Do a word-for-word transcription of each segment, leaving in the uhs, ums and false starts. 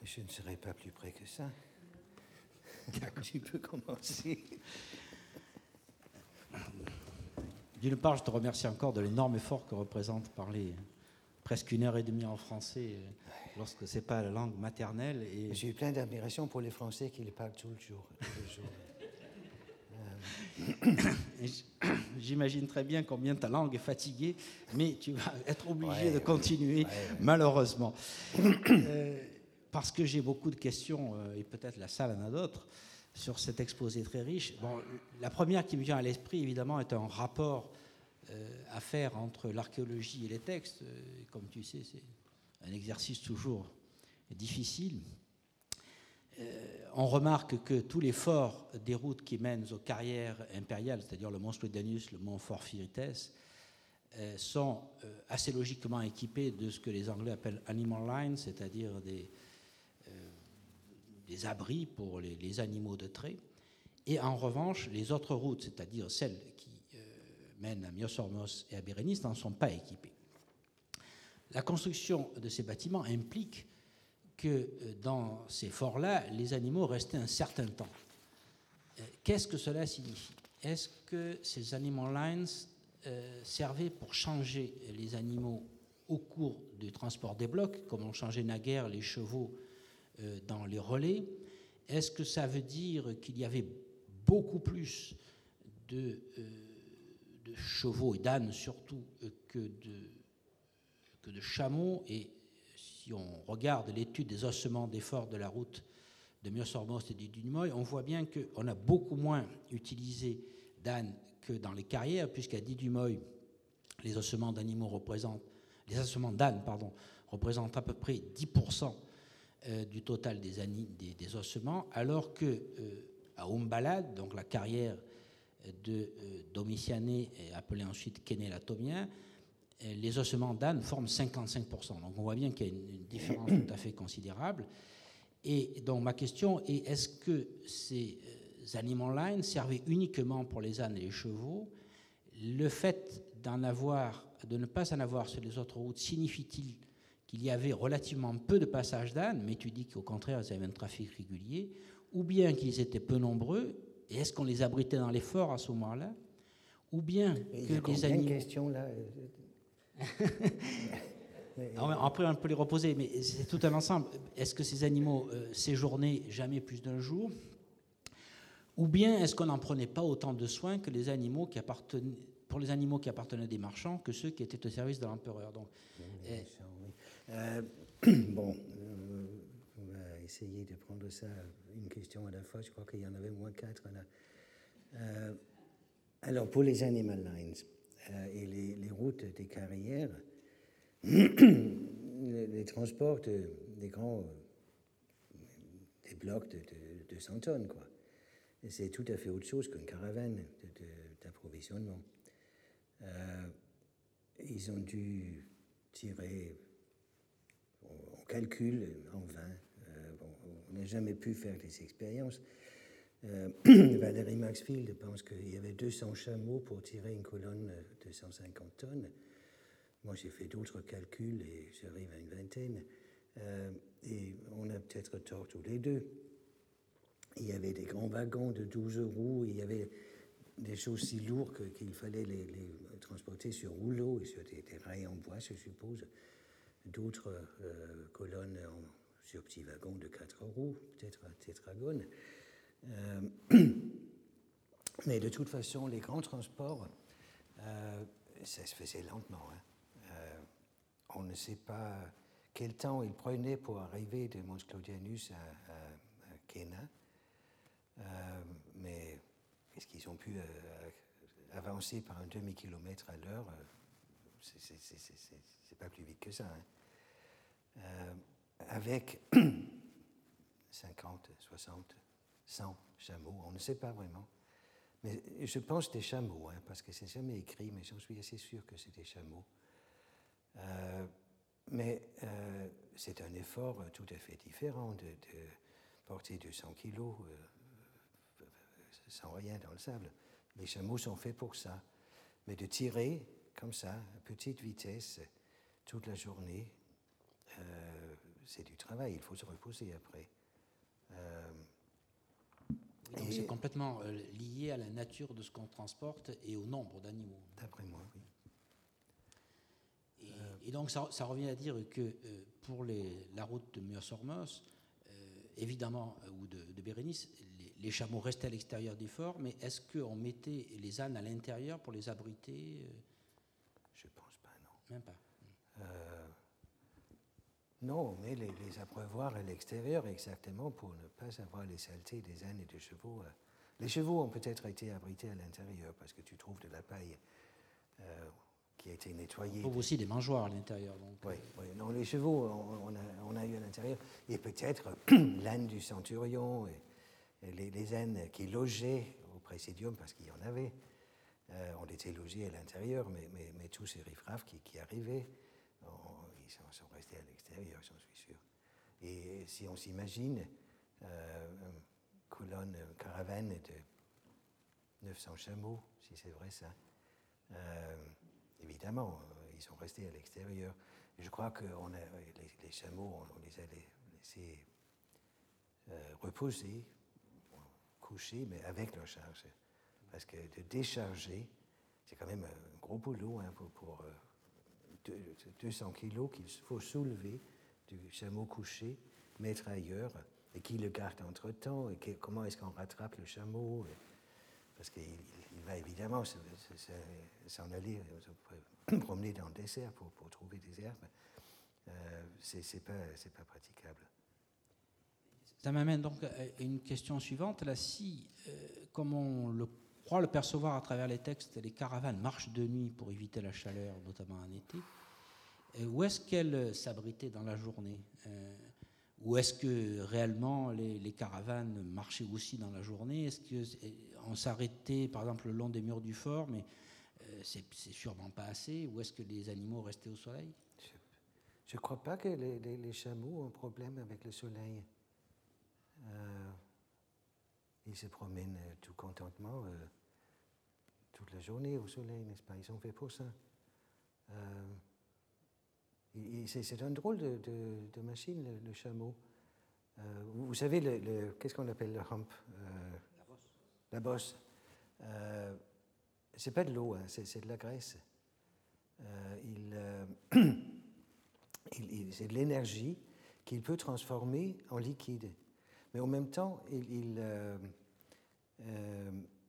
Je ne serai pas plus près que ça. Tu peux commencer. D'une part, je te remercie encore de l'énorme effort que représente parler presque une heure et demie en français lorsque ce n'est pas la langue maternelle. Et... J'ai eu plein d'admiration pour les Français qui le parlent tout le jour. Tout le jour. J'imagine très bien combien ta langue est fatiguée, mais tu vas être obligé ouais, de continuer, ouais, ouais. malheureusement. euh, parce que j'ai beaucoup de questions, euh, et peut-être la salle en a d'autres, sur cet exposé très riche. Bon, la première qui me vient à l'esprit, évidemment, est un rapport euh, à faire entre l'archéologie et les textes. Euh, comme tu sais, c'est un exercice toujours difficile. Euh, on remarque que tous les forts des routes qui mènent aux carrières impériales, c'est-à-dire le mont Swedanus, le mont Forfirites, euh, sont euh, assez logiquement équipés de ce que les Anglais appellent animal lines, c'est-à-dire des, euh, des abris pour les, les animaux de trait. Et en revanche, les autres routes, c'est-à-dire celles qui euh, mènent à Myosormos et à Bérénice, n'en sont pas équipées. La construction de ces bâtiments implique que dans ces forts-là, les animaux restaient un certain temps. Qu'est-ce que cela signifie? Est-ce que ces animal lines euh, servaient pour changer les animaux au cours du transport des blocs, comme on changeait naguère les chevaux euh, dans les relais? Est-ce que ça veut dire qu'il y avait beaucoup plus de, euh, de chevaux et d'ânes surtout euh, que, de, que de chameaux? Et si on regarde l'étude des ossements des forts de la route de Myosormos et du Dumoy, on voit bien qu'on a beaucoup moins utilisé d'ânes que dans les carrières, puisqu'à Didumoy, les ossements d'animaux représentent, les ossements d'ânes, pardon, représentent à peu près dix pour cent du total des, des, des ossements, alors que euh, à Umbalad, donc la carrière de euh, Domitiané, appelée ensuite Kénélatomien, les ossements d'âne forment cinquante-cinq pour cent. Donc on voit bien qu'il y a une différence tout à fait considérable. Et donc ma question est, est-ce que ces animal lines servaient uniquement pour les ânes et les chevaux? Le fait d'en avoir, de ne pas en avoir sur les autres routes, signifie-t-il qu'il y avait relativement peu de passages d'ânes, mais tu dis qu'au contraire, ils avaient un trafic régulier, ou bien qu'ils étaient peu nombreux, et est-ce qu'on les abritait dans les forts à ce moment-là? Ou bien et que les animaux... Il y a une question là. Après, on peut les reposer, mais c'est tout un ensemble. Est-ce que ces animaux euh, séjournaient jamais plus d'un jour? Ou bien est-ce qu'on n'en prenait pas autant de soin que les animaux qui appartenaient, pour les animaux qui appartenaient des marchands que ceux qui étaient au service de l'empereur? Donc, euh, euh, bon, euh, on va essayer de prendre ça une question à la fois. Je crois qu'il y en avait au moins quatre là. Euh, alors, pour les animal lines euh, et les, les routes des carrières, les, les transports de, des grands euh, des blocs de, de, de cent tonnes, quoi. Et c'est tout à fait autre chose qu'une caravane d'approvisionnement. Euh, ils ont dû tirer, on, on calcule en vain, euh, bon, on n'a jamais pu faire des expériences. Euh, Valérie Maxfield pense qu'il y avait deux cents chameaux pour tirer une colonne de cent cinquante tonnes. Moi, j'ai fait d'autres calculs et j'arrive à une vingtaine. Euh, et on a peut-être tort tous les deux. Il y avait des grands wagons de douze roues, il y avait des choses si lourdes que, qu'il fallait les, les transporter sur rouleaux et sur des, des rails en bois, je suppose. D'autres euh, colonnes en, sur petits wagons de quatre roues, peut-être un tétragone. Euh, mais de toute façon, les grands transports, euh, ça se faisait lentement. Hein. Euh, on ne sait pas quel temps il prenait pour arriver de Mons Claudianus à, à, à Kéna. Euh, mais est-ce qu'ils ont pu euh, avancer par un demi-kilomètre à l'heure? C'est, c'est, c'est, c'est, c'est pas plus vite que ça. Hein. Euh, avec cinquante, soixante, cent chameaux, on ne sait pas vraiment. Mais je pense des chameaux, hein, parce que c'est jamais écrit, mais j'en suis assez sûr que c'est des chameaux. Euh, mais euh, c'est un effort tout à fait différent de, de porter deux cents kilos euh, sans rien dans le sable. Les chameaux sont faits pour ça. Mais de tirer comme ça, à petite vitesse, toute la journée, euh, c'est du travail, il faut se reposer après. Euh, Donc c'est complètement euh, lié à la nature de ce qu'on transporte et au nombre d'animaux. D'après moi, oui. Et, euh, et donc ça, ça revient à dire que euh, pour les, la route de Myos-Hormos, euh, évidemment, euh, ou de, de Bérénice, les, les chameaux restaient à l'extérieur des forts, mais est-ce qu'on mettait les ânes à l'intérieur pour les abriter euh? Je pense pas, non. Même pas. Euh, non, mais les, les abreuvoirs à l'extérieur, exactement, pour ne pas avoir les saletés des ânes et des chevaux. Euh, les chevaux ont peut-être été abrités à l'intérieur, parce que tu trouves de la paille euh, qui a été nettoyée. On trouve aussi des mangeoires à l'intérieur. Donc, oui, euh... oui, non, les chevaux, on, on, a, on a eu à l'intérieur, et peut-être l'âne du centurion, et, et les, les ânes qui logeaient au présidium, parce qu'il y en avait, euh, ont été logés à l'intérieur, mais, mais, mais tous ces riffraffes qui, qui arrivaient, on, ils sont, sont restés à l'extérieur, j'en suis sûr. Et si on s'imagine euh, une colonne, une caravane de neuf cents chameaux, si c'est vrai ça, euh, évidemment, ils sont restés à l'extérieur. Je crois que on a, les, les chameaux, on les a laissés euh, reposer, coucher, mais avec leur charge. Parce que de décharger, c'est quand même un gros boulot hein, pour, pour euh, deux cents kilos qu'il faut soulever du chameau couché, mettre ailleurs, et qui le garde entre-temps, et que, comment est-ce qu'on rattrape le chameau et, parce qu'il il va évidemment s'en aller, se promener dans le désert pour, pour trouver des herbes. Euh, c'est, c'est pas, c'est pas praticable. Ça m'amène donc à une question suivante. Là, si, euh, comme on le croit le percevoir à travers les textes, les caravanes marchent de nuit pour éviter la chaleur, notamment en été, euh, où est-ce qu'elles s'abritaient dans la journée euh, Ou est-ce que réellement les, les caravanes marchaient aussi dans la journée? Est-ce qu'on s'arrêtait par exemple le long des murs du fort, mais euh, c'est, c'est sûrement pas assez? Ou est-ce que les animaux restaient au soleil? Je ne crois pas que les, les, les chameaux ont un problème avec le soleil. Euh, ils se promènent tout contentement euh, toute la journée au soleil, n'est-ce pas? Ils sont faits pour ça. Euh, il, c'est, c'est un drôle de, de, de machine, le, le chameau. Euh, vous, vous savez, le, le, qu'est-ce qu'on appelle le hump euh, La bosse. La bosse. Euh, c'est pas de l'eau, hein, c'est, c'est de la graisse. Euh, il, euh, il, il, c'est de l'énergie qu'il peut transformer en liquide. Mais en même temps, il, il euh, euh,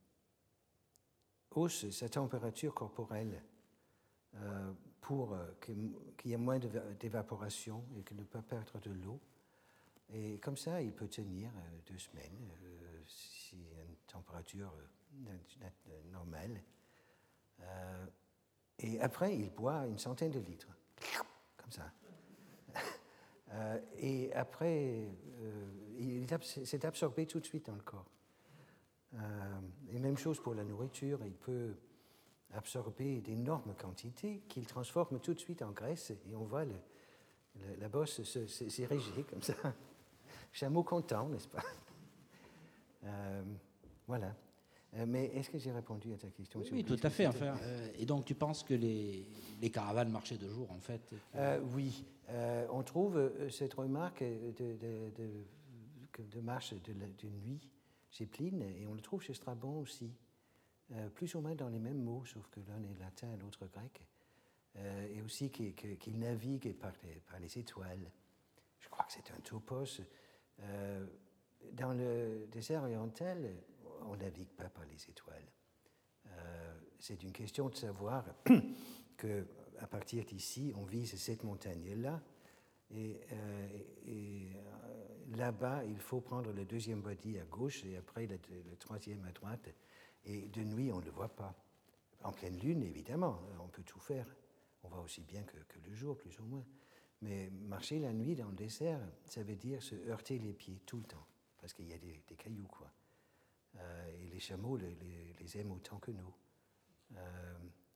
hausse sa température corporelle euh, pour euh, qu'il y ait moins d'évaporation et qu'il ne peut pas perdre de l'eau. Et comme ça, il peut tenir euh, deux semaines euh, si y a une température euh, normale. Euh, et après, il boit une centaine de litres, comme ça. Euh, et après, euh, il s'est absorbé tout de suite dans le corps. Euh, et même chose pour la nourriture, il peut absorber d'énormes quantités qu'il transforme tout de suite en graisse et on voit le, le, la bosse s'ériger comme ça. Chameau content, n'est-ce pas? euh, Voilà. Euh, mais est-ce que j'ai répondu à ta question? Oui, tout à fait. Enfin, euh, et donc tu penses que les, les caravanes marchaient de jour, en fait? euh, Oui. Euh, on trouve euh, cette remarque de, de, de, de marche de, de nuit chez Pline, et on le trouve chez Strabon aussi, euh, plus ou moins dans les mêmes mots, sauf que l'un est latin et l'autre grec, euh, et aussi qu'il, qu'il navigue par les, par les étoiles. Je crois que c'est un topos. Euh, dans le désert oriental, on ne navigue pas par les étoiles. Euh, c'est une question de savoir qu'à partir d'ici, on vise cette montagne-là, et, euh, et euh, là-bas, il faut prendre le deuxième body à gauche et après le, le troisième à droite. Et de nuit, on ne le voit pas. En pleine lune, évidemment, on peut tout faire. On voit aussi bien que, que le jour, plus ou moins. Mais marcher la nuit dans le désert, ça veut dire se heurter les pieds tout le temps, parce qu'il y a des, des cailloux, quoi. Euh, et les chameaux les, les, les aiment autant que nous. Euh,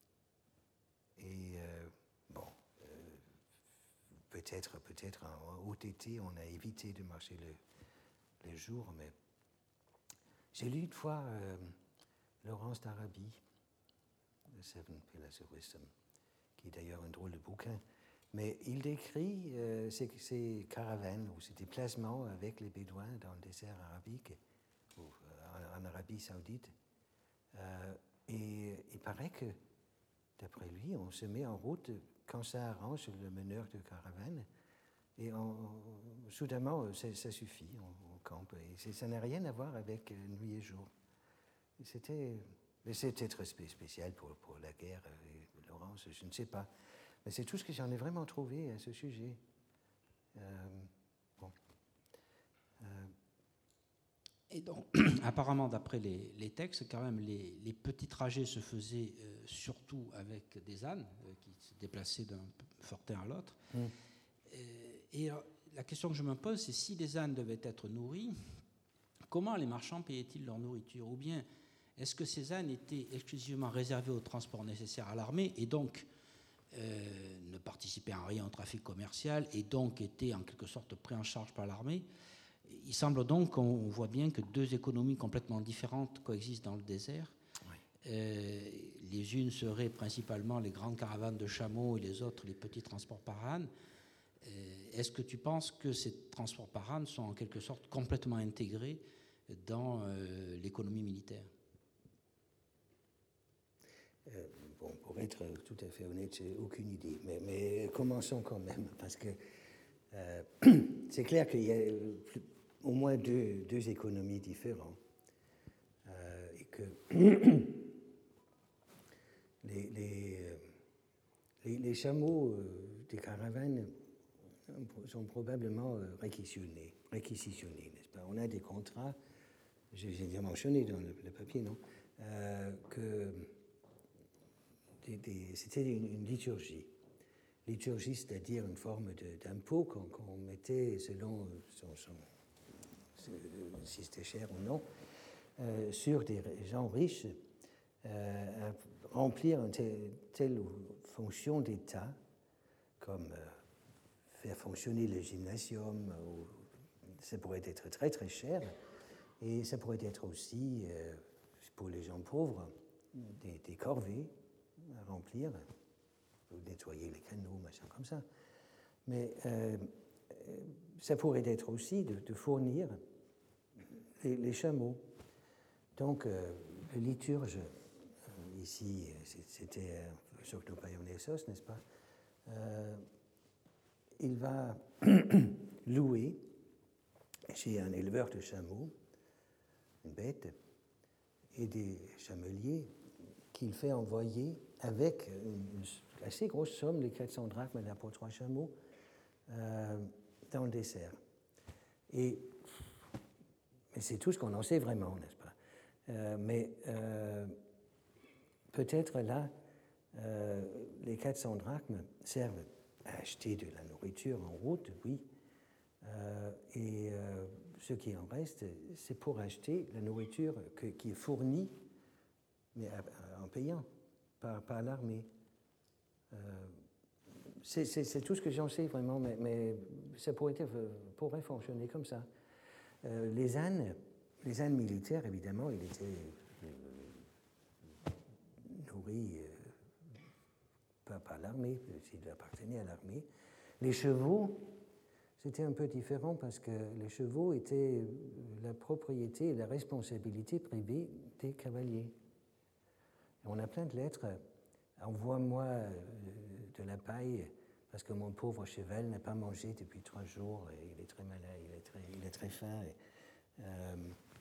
et euh, bon, euh, peut-être, peut-être en haut été, on a évité de marcher le, le jour, mais j'ai lu une fois euh, Laurence d'Arabie, The Seven Pillars of Wisdom, qui est d'ailleurs un drôle de bouquin. Mais il décrit euh, ces, ces caravanes ou ces déplacements avec les Bédouins dans le désert arabique, ou euh, en, en Arabie Saoudite. Euh, et il paraît que, d'après lui, on se met en route quand ça arrange le meneur de caravane. Et on, on, soudainement, ça, ça suffit, on, on campe. Et ça n'a rien à voir avec nuit et jour. Et c'était, mais c'était très spécial pour, pour la guerre, et Laurence, je ne sais pas. Mais c'est tout ce que j'en ai vraiment trouvé à ce sujet. Euh, bon. Euh. Et donc, apparemment, d'après les, les textes, quand même, les, les petits trajets se faisaient euh, surtout avec des ânes euh, qui se déplaçaient d'un fortin à l'autre. Mm. Euh, et euh, la question que je me pose, c'est si les ânes devaient être nourris, comment les marchands payaient-ils leur nourriture? Ou bien, est-ce que ces ânes étaient exclusivement réservés au transport nécessaire à l'armée et donc Euh, ne participaient en rien au trafic commercial et donc étaient en quelque sorte pris en charge par l'armée? Il semble donc qu'on voit bien que deux économies complètement différentes coexistent dans le désert. Oui. Euh, les unes seraient principalement les grandes caravanes de chameaux et les autres les petits transports par âne. Euh, est-ce que tu penses que ces transports par âne sont en quelque sorte complètement intégrés dans euh, l'économie militaire? Euh, bon, pour être tout à fait honnête, j'ai aucune idée, mais, mais commençons quand même, parce que euh, c'est clair qu'il y a plus, au moins deux, deux économies différentes, euh, et que les, les, les, les chameaux euh, des caravanes sont probablement réquisitionnés, réquisitionnés, n'est-ce pas? On a des contrats, j'ai, j'ai déjà mentionné dans le, le papier, non, euh, que Des, des, c'était une, une liturgie. Liturgie, c'est-à-dire une forme de, d'impôt qu'on, qu'on mettait selon son, son, si c'était cher ou non, euh, sur des gens riches euh, à remplir une telle, telle fonction d'État, comme euh, faire fonctionner le gymnasium, ou, ça pourrait être très très cher, et ça pourrait être aussi, euh, pour les gens pauvres, des, des corvées à remplir, nettoyer les canaux, machin comme ça. Mais euh, ça pourrait être aussi de, de fournir les, les chameaux. Donc, euh, le liturge, euh, ici, c'était euh, surtout Païonessos, n'est-ce pas? Euh, il va louer chez un éleveur de chameaux une bête et des chameliers qu'il fait envoyer avec une assez grosse somme, les quatre cents drachmes là pour trois chameaux, euh, dans le désert. Et mais c'est tout ce qu'on en sait vraiment, n'est-ce pas? Euh, mais euh, peut-être là, euh, les quatre cents drachmes servent à acheter de la nourriture en route, oui, euh, et euh, ce qui en reste, c'est pour acheter la nourriture que, qui est fournie, mais en payant par, par l'armée. Euh, c'est, c'est, c'est tout ce que j'en sais vraiment, mais, mais ça pourrait, être, pourrait fonctionner comme ça. Euh, les ânes, les ânes militaires, évidemment, ils étaient euh, nourris euh, pas par l'armée, s'ils appartenaient à l'armée. Les chevaux, c'était un peu différent parce que les chevaux étaient la propriété et la responsabilité privée des cavaliers. On a plein de lettres. Envoie-moi de la paille parce que mon pauvre cheval n'a pas mangé depuis trois jours et il est très malade, il est très, il est très faim. Et, euh,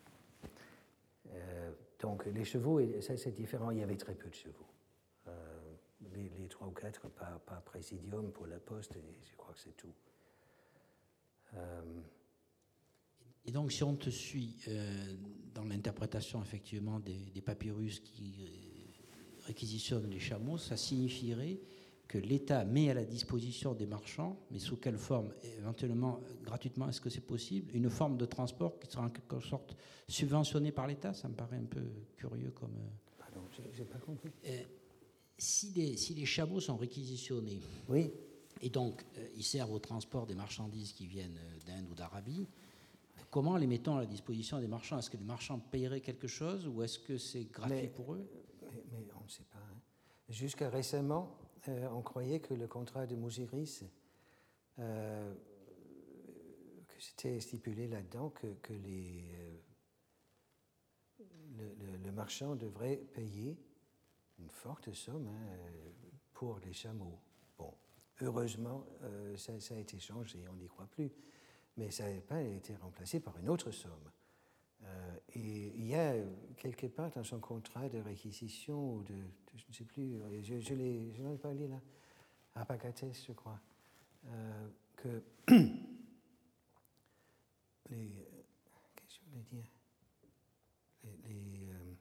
euh, donc les chevaux, ça c'est différent. Il y avait très peu de chevaux. Euh, les, les trois ou quatre par, par présidium pour la poste, et je crois que c'est tout. Euh, Et donc, si on te suit euh, dans l'interprétation effectivement des, des papyrus qui euh, réquisitionnent les chameaux, ça signifierait que l'État met à la disposition des marchands, mais sous quelle forme? Éventuellement, gratuitement, est-ce que c'est possible? Une forme de transport qui sera en quelque sorte subventionnée par l'État? Ça me paraît un peu curieux comme... Pardon, j'ai pas compris. Euh, si, les, si les chameaux sont réquisitionnés, oui. Et donc euh, ils servent au transport des marchandises qui viennent d'Inde ou d'Arabie, comment les mettons à la disposition des marchands? Est-ce que les marchands paieraient quelque chose ou est-ce que c'est gratuit mais, pour eux? mais, mais on ne sait pas. Hein. Jusqu'à récemment, euh, on croyait que le contrat de Mouziris, euh, que c'était stipulé là-dedans que, que les, euh, le, le, le marchand devrait payer une forte somme hein, pour les chameaux. Bon, heureusement, euh, ça, ça a été changé, on n'y croit plus, mais ça n'a pas été remplacé par une autre somme. Euh, et il y a quelque part dans son contrat de réquisition, ou de, de je ne sais plus, je, je l'ai, je l'en ai parlé là, à Pagates, je crois, euh, que les, qu'est-ce que je voulais dire, les, les euh,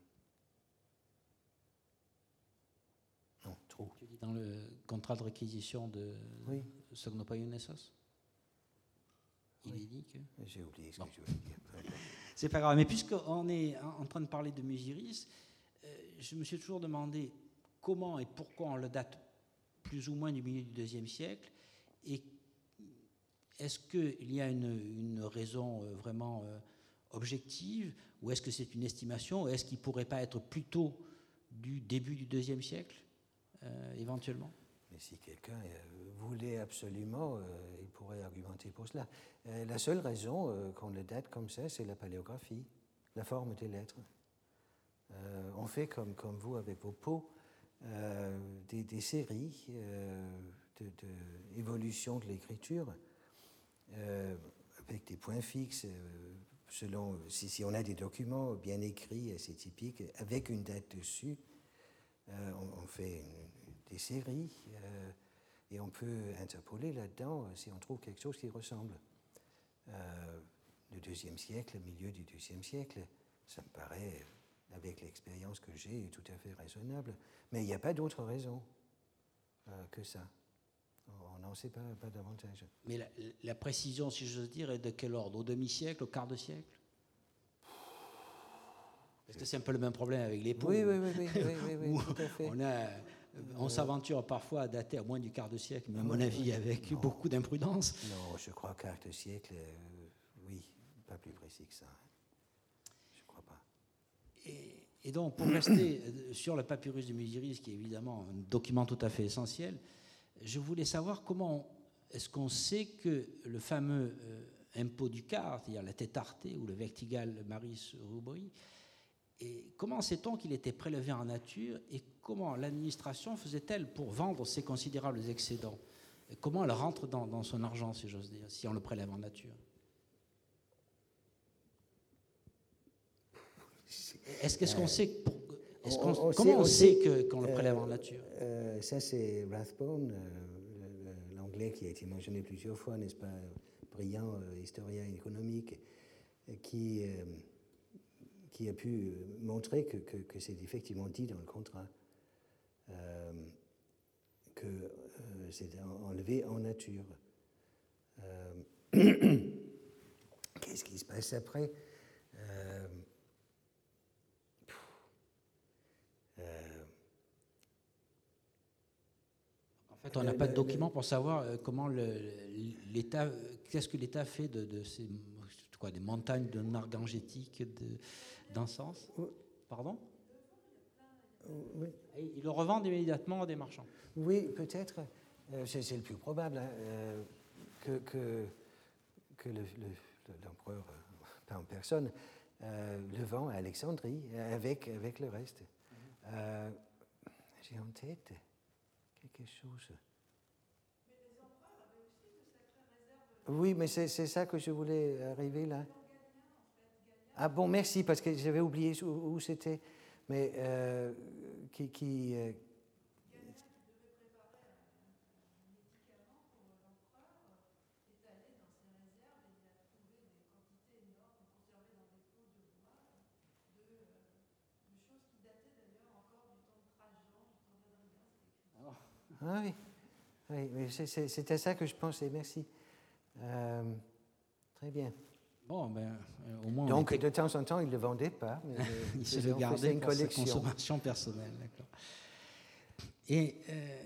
non, trop. Tu dis dans le contrat de réquisition de oui. Sognopaionessos, il oui. est dit que... J'ai oublié ce bon. que je voulais dire. C'est pas grave, mais puisqu'on est en train de parler de Mouziris, euh, je me suis toujours demandé comment et pourquoi on le date plus ou moins du milieu du deuxième siècle, et est-ce qu'il y a une, une raison euh, vraiment euh, objective, ou est-ce que c'est une estimation, ou est-ce qu'il ne pourrait pas être plutôt du début du deuxième siècle, euh, éventuellement? Mais si quelqu'un euh, voulait absolument, euh, il pourrait argumenter pour cela. Euh, la seule raison euh, qu'on le date comme ça, c'est la paléographie, la forme des lettres. Euh, on fait comme, comme vous avec vos pots, euh, des, des séries euh, d'évolution de, de l'écriture, euh, avec des points fixes, euh, selon si, si on a des documents bien écrits, c'est typique, avec une date dessus. Euh, on, on fait une, des séries euh, et on peut interpoler là-dedans euh, si on trouve quelque chose qui ressemble. Euh, le deuxième siècle, le milieu du deuxième siècle, ça me paraît, avec l'expérience que j'ai, tout à fait raisonnable. Mais il n'y a pas d'autre raison euh, que ça. On n'en sait pas, pas davantage. Mais la, la précision, si j'ose dire, est de quel ordre? Au demi-siècle, au quart de siècle? Parce que c'est un peu le même problème avec les pots. Oui, oui, oui, oui, oui, oui, oui tout à fait. On, a, on euh, s'aventure parfois à dater à moins du quart de siècle, mais à mon avis, avec non, beaucoup d'imprudence. Non, je crois quart de siècle, euh, oui, pas plus précis que ça. Je ne crois pas. Et, et donc, pour rester sur le papyrus de Mouziris, qui est évidemment un document tout à fait essentiel, je voulais savoir comment est-ce qu'on sait que le fameux euh, impôt du quart, c'est-à-dire la tétarté ou le vectigal maris rubri, et comment sait-on qu'il était prélevé en nature et comment l'administration faisait-elle pour vendre ces considérables excédents? Et comment elle rentre dans, dans son argent, si j'ose dire, si on le prélève en nature? Est-ce, est-ce qu'on sait, pour, est-ce qu'on, on, on comment sait, on sait, sait qu'on le prélève euh, en nature? euh, Ça, c'est Rathbone, euh, l'anglais qui a été mentionné plusieurs fois, n'est-ce pas, brillant euh, historien économique, qui... Euh, qui a pu montrer que, que, que c'est effectivement dit dans le contrat, euh, que euh, c'est enlevé en nature. Euh, qu'est-ce qui se passe après? euh, euh, En fait, on n'a pas de document pour savoir comment le, l'État, qu'est-ce que l'État fait de, de ces quoi, des montagnes de nargangétique, de, d'encens. Pardon? Oui. Et ils le revendent immédiatement à des marchands. Oui, peut-être. Euh, c'est, c'est le plus probable hein, euh, que, que, que le, le, l'empereur, euh, pas en personne, euh, le vend à Alexandrie avec, avec le reste. Mm-hmm. Euh, j'ai en tête quelque chose. Mais les empereurs avaient aussi de sacrées réserves. Oui, mais c'est, c'est ça que je voulais arriver là. Ah bon, merci, parce que j'avais oublié où, où c'était, mais euh, qui... qui euh... Galien qui devait préparer un, un médicament pour l'empereur est allé dans ses réserves et il a trouvé des quantités énormes conservées dans des pots de bois de, de choses qui dataient d'ailleurs encore du temps de Trajan, du temps d'Adrien, c'était écrit. Oh. Ah oui, oui, oui c'est, c'est, c'était ça que je pensais, merci. Euh, très bien. Bon, ben, euh, au moins Donc, était... de temps en temps, il ne le vendait pas. Mais il se le gardait pour sa consommation personnelle. D'accord. Et euh,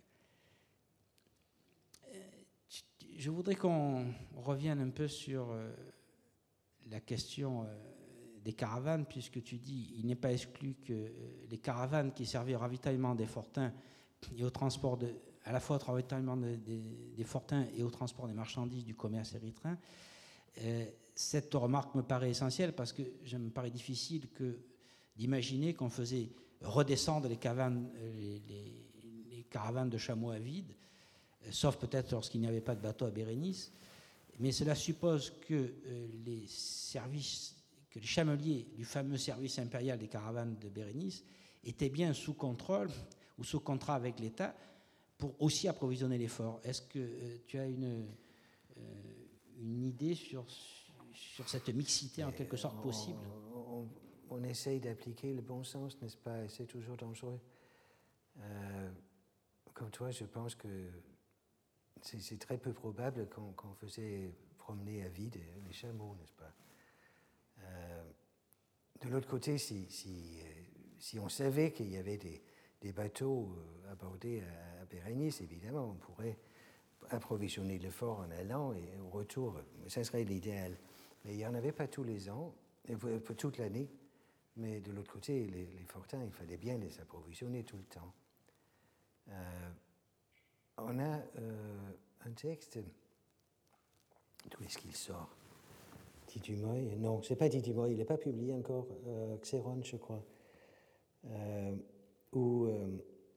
je voudrais qu'on revienne un peu sur euh, la question euh, des caravanes, puisque tu dis il n'est pas exclu que euh, les caravanes qui servaient au ravitaillement des fortins et au transport de, à la fois au ravitaillement de, des, des fortins et au transport des marchandises du commerce érythréen. Euh, cette remarque me paraît essentielle parce que je me paraît difficile que d'imaginer qu'on faisait redescendre les, cavanes, les, les, les caravanes de chameaux à vide, euh, sauf peut-être lorsqu'il n'y avait pas de bateau à Bérénice. Mais cela suppose que euh, les services, que les chameliers du fameux service impérial des caravanes de Bérénice étaient bien sous contrôle ou sous contrat avec l'État pour aussi approvisionner les forts. Est-ce que euh, tu as une, euh, une idée sur, sur cette mixité en quelque sorte possible? On, on, on essaye d'appliquer le bon sens, n'est-ce pas? Et c'est toujours dangereux. Euh, comme toi, je pense que c'est, c'est très peu probable qu'on, qu'on faisait promener à vide les chameaux, n'est-ce pas? Euh, de l'autre côté, si, si, si on savait qu'il y avait des, des bateaux abordés à, à Bérénice, évidemment, on pourrait approvisionner le fort en allant et au retour, ça serait l'idéal. Mais il n'y en avait pas tous les ans, pour toute l'année. Mais de l'autre côté, les, les fortins, il fallait bien les approvisionner tout le temps. Euh, on a euh, un texte, d'où est-ce qu'il sort? Tidumoy? Non, c'est pas Tidumoy, il n'est pas publié encore, euh, Xéron, je crois, euh, où euh,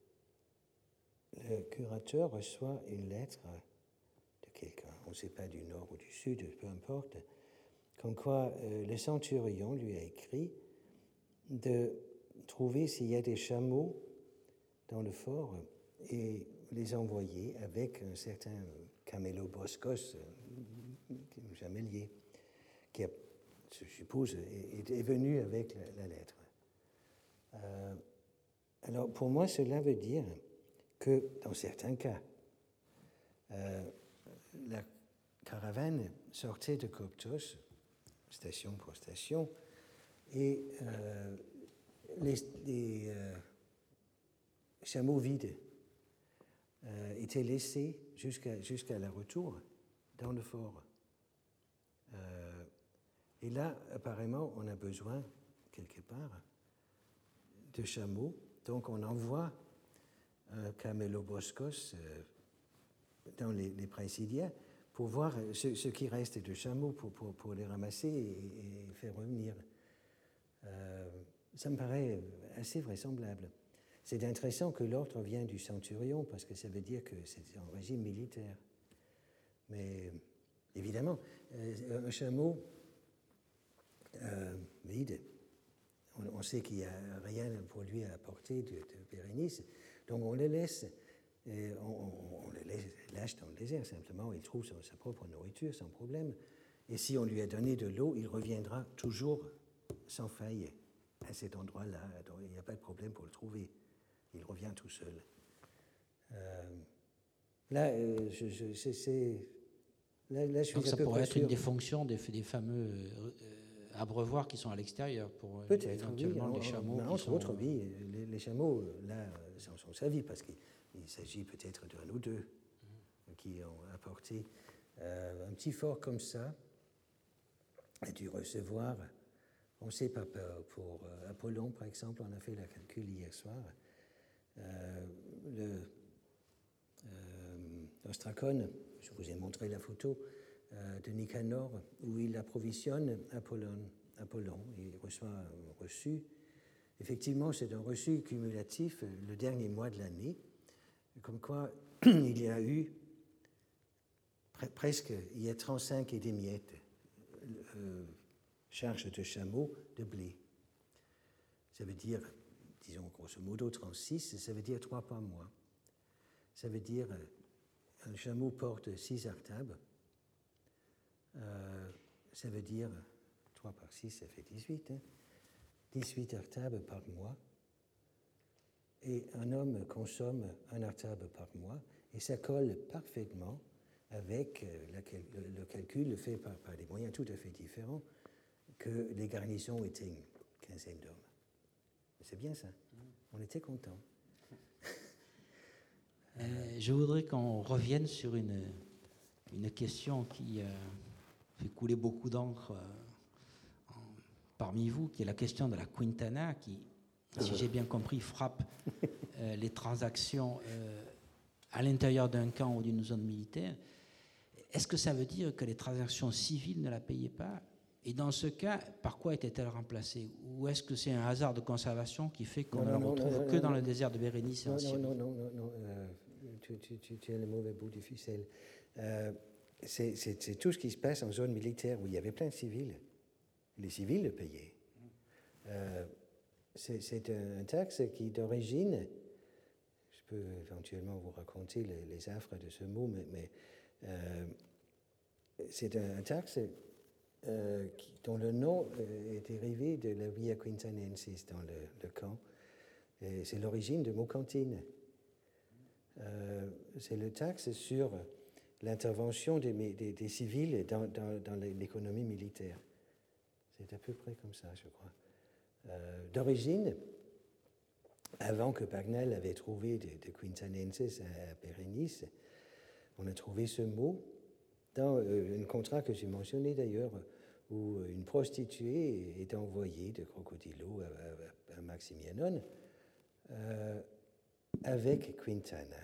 le curateur reçoit une lettre de quelqu'un, on ne sait pas du nord ou du sud, peu importe, comme quoi euh, le centurion lui a écrit de trouver s'il y a des chameaux dans le fort et les envoyer avec un certain Caméloboskos, chamelier, qui, a, je suppose, est, est venu avec la, la lettre. Euh, alors, pour moi, cela veut dire que, dans certains cas, euh, la caravane sortait de Coptos, station pour station, et euh, les, les euh, chameaux vides euh, étaient laissés jusqu'à, jusqu'à la retour dans le fort. Euh, et là, apparemment, on a besoin, quelque part, de chameaux. Donc, on envoie un Caméloboskos euh, dans les, les Praesidia pour voir ce, ce qui reste de chameaux, pour, pour, pour les ramasser et, et faire revenir. Euh, ça me paraît assez vraisemblable. C'est intéressant que l'ordre vient du centurion, parce que ça veut dire que c'est un régime militaire. Mais évidemment, un chameau euh, vide, on, on sait qu'il n'y a rien pour lui à apporter de, de Bérénice, donc on le laisse, et on, on, on le laisse, lâche dans le désert, simplement, il trouve sa, sa propre nourriture sans problème. Et si on lui a donné de l'eau, il reviendra toujours sans faille à cet endroit-là. Donc il n'y a pas de problème pour le trouver. Il revient tout seul. Euh, là, euh, je, je, c'est, c'est, là, là, je suis Donc à ça peu pourrait près être sûr. une des fonctions des, des fameux euh, abreuvoirs qui sont à l'extérieur pour euh, éventuellement oui. les chameaux. Mais qui entre sont, autres, oui, les, les chameaux, là, sont, sont servis parce qu'il il s'agit peut-être d'un ou deux mmh. qui ont apporté euh, un petit fort comme ça, a dû recevoir. On sait pas pour euh, Apollon, par exemple, on a fait la calcul hier soir. Euh, le euh, Ostracon, je vous ai montré la photo euh, de Nicanor, où il approvisionne Apollon, Apollon. Il reçoit un reçu. Effectivement, c'est un reçu cumulatif le dernier mois de l'année, comme quoi il y a eu pre- presque, il y a trente-cinq et des miettes. Euh, charge de chameaux de blé. Ça veut dire, disons grosso modo trente-six, ça veut dire trois par mois. Ça veut dire un chameau porte six artables. Euh, ça veut dire trois par six, ça fait dix-huit. Hein? dix-huit artables par mois. Et un homme consomme un artable par mois, et ça colle parfaitement avec la, le, le calcul fait par, par des moyens tout à fait différents, que les garnisons étaient une quinzaine d'hommes. C'est bien ça. On était contents. Euh, je voudrais qu'on revienne sur une, une question qui euh, fait couler beaucoup d'encre euh, en, parmi vous, qui est la question de la Quintana, qui, si j'ai bien compris, frappe euh, les transactions euh, à l'intérieur d'un camp ou d'une zone militaire, est-ce que ça veut dire que les transactions civiles ne la payaient pas? Et dans ce cas, par quoi était-elle remplacée? Ou est-ce que c'est un hasard de conservation qui fait qu'on ne la retrouve non, non, que non, dans non. le désert de Bérénice et non, en Syrie? Non, non, non, non, euh, tu, tu, tu, tu as le mauvais bout du ficelle. Euh, c'est, c'est, c'est tout ce qui se passe en zone militaire où il y avait plein de civils. Les civils le payaient. Euh, c'est, c'est un taxe qui, d'origine, je peux éventuellement vous raconter les, les affres de ce mot, mais, mais euh, c'est un, un taxe euh, qui, dont le nom euh, est dérivé de la Via Quintanensis dans le, le camp. Et c'est l'origine de mot cantine. Euh, c'est le taxe sur l'intervention des, des, des civils dans, dans, dans l'économie militaire. C'est à peu près comme ça, je crois. Euh, d'origine, avant que Bagnall avait trouvé de, de Quintanensis à Bérénice, on a trouvé ce mot dans euh, un contrat que j'ai mentionné d'ailleurs, où une prostituée est envoyée de Crocodilo à, à, à Maximianon euh, avec Quintana.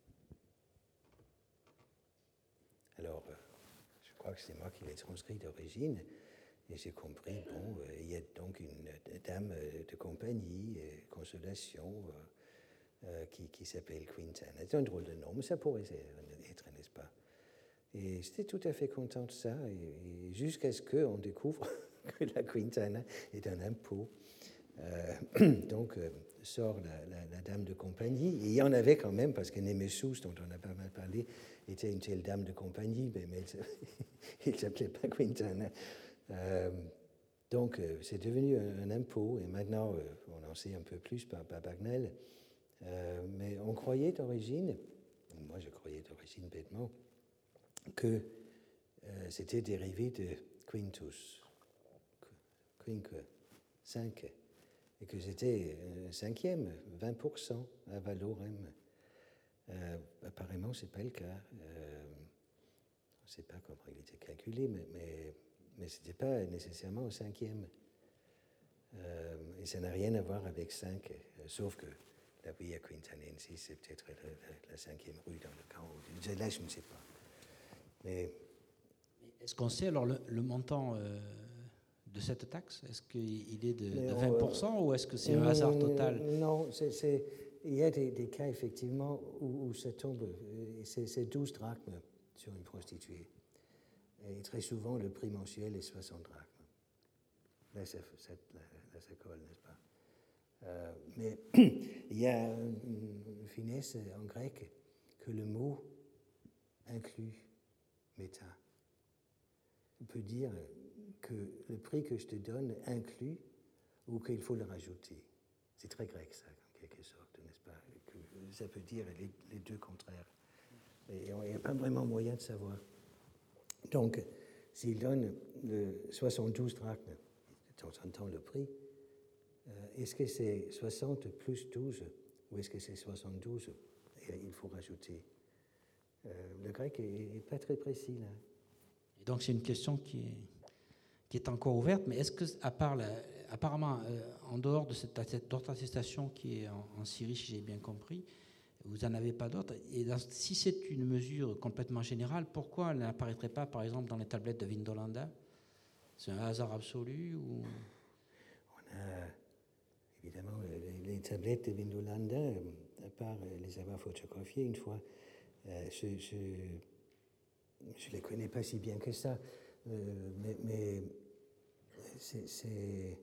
Alors, euh, je crois que c'est moi qui l'ai transcrit d'origine, et j'ai compris, bon, euh, il y a donc une dame de compagnie, euh, Consolation, euh, euh, qui, qui s'appelle Quintana. C'est un drôle de nom, mais ça pourrait être, n'est-ce pas? Et j'étais tout à fait content de ça, et, et jusqu'à ce qu'on découvre que la Quintana est un impôt. Euh, donc, euh, sort la, la, la dame de compagnie, et il y en avait quand même, parce que Nemessus, dont on a pas mal parlé, était une telle dame de compagnie, mais, mais il ne s'appelait pas Quintana. Euh, donc, euh, c'est devenu un, un impôt, et maintenant, euh, on en sait un peu plus par, par Bagnall, euh, mais on croyait d'origine, moi je croyais d'origine bêtement, que euh, c'était dérivé de quintus, quinque, cinq, et que c'était un cinquième, vingt pour cent à valorem. Euh, apparemment, ce n'est pas le cas. Euh, on ne sait pas comment il était calculé, mais, mais, mais ce n'était pas nécessairement un cinquième. Euh, et ça n'a rien à voir avec cinq, euh, sauf que la Via Quintanensis, c'est peut-être la, la, la cinquième rue dans le camp. Là, je ne sais pas. Mais est-ce qu'on sait alors le, le montant euh, de cette taxe? Est-ce qu'il est de, de vingt pour cent euh, ou est-ce que c'est un hasard total? Non, c'est, c'est, il y a des, des cas effectivement où, où ça tombe, c'est, c'est douze drachmes sur une prostituée. Et très souvent, le prix mensuel est soixante drachmes. Là, ça, ça, là, là, ça colle, n'est-ce pas? Euh, mais il y a une, une finesse en grec que le mot inclut méta. On peut dire que le prix que je te donne inclut ou qu'il faut le rajouter. C'est très grec, ça, en quelque sorte, n'est-ce pas? Que ça peut dire les, les deux contraires. Et il n'y a pas vraiment moyen de savoir. Donc, s'il donne le soixante-douze drachmes, de temps en temps le prix, euh, est-ce que c'est soixante plus douze ou est-ce que c'est soixante-douze? Et il faut rajouter. Euh, le grec n'est pas très précis, là. Et donc, c'est une question qui est, qui est encore ouverte, mais est-ce que, à part la, apparemment, euh, en dehors de cette, cette autre attestation qui est en, en Syrie, si j'ai bien compris, vous n'en avez pas d'autres. Et dans, si c'est une mesure complètement générale, pourquoi elle n'apparaîtrait pas, par exemple, dans les tablettes de Vindolanda? C'est un hasard absolu ou... On a évidemment les, les tablettes de Vindolanda, à part les avoir photographiées une fois. Euh, je ne les connais pas si bien que ça, euh, mais, mais c'est, c'est,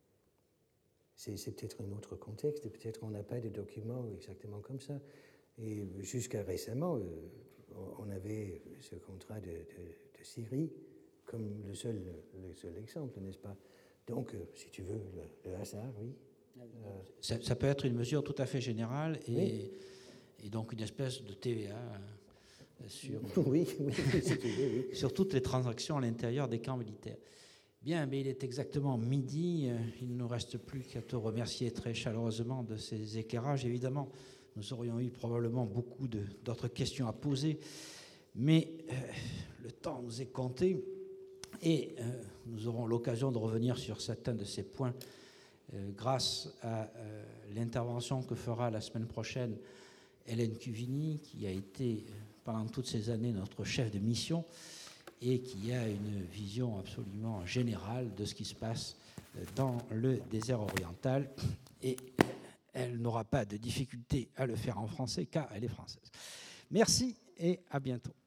c'est, c'est peut-être un autre contexte, peut-être on n'a pas de documents exactement comme ça. Et jusqu'à récemment, euh, on avait ce contrat de, de, de Syrie comme le seul, le seul exemple, n'est-ce pas? Donc, euh, si tu veux, le, le hasard, oui. Euh, ça, ça peut être une mesure tout à fait générale et, oui. Et donc une espèce de T V A sur, oui, oui, si tu veux, oui. sur toutes les transactions à l'intérieur des camps militaires. Bien, mais il est exactement midi. Il ne nous reste plus qu'à te remercier très chaleureusement de ces éclairages. Évidemment, nous aurions eu probablement beaucoup de, d'autres questions à poser, mais euh, le temps nous est compté et euh, nous aurons l'occasion de revenir sur certains de ces points euh, grâce à euh, l'intervention que fera la semaine prochaine Hélène Cuvigny, qui a été pendant toutes ces années notre chef de mission et qui a une vision absolument générale de ce qui se passe dans le désert oriental. Et elle n'aura pas de difficulté à le faire en français car elle est française. Merci et à bientôt.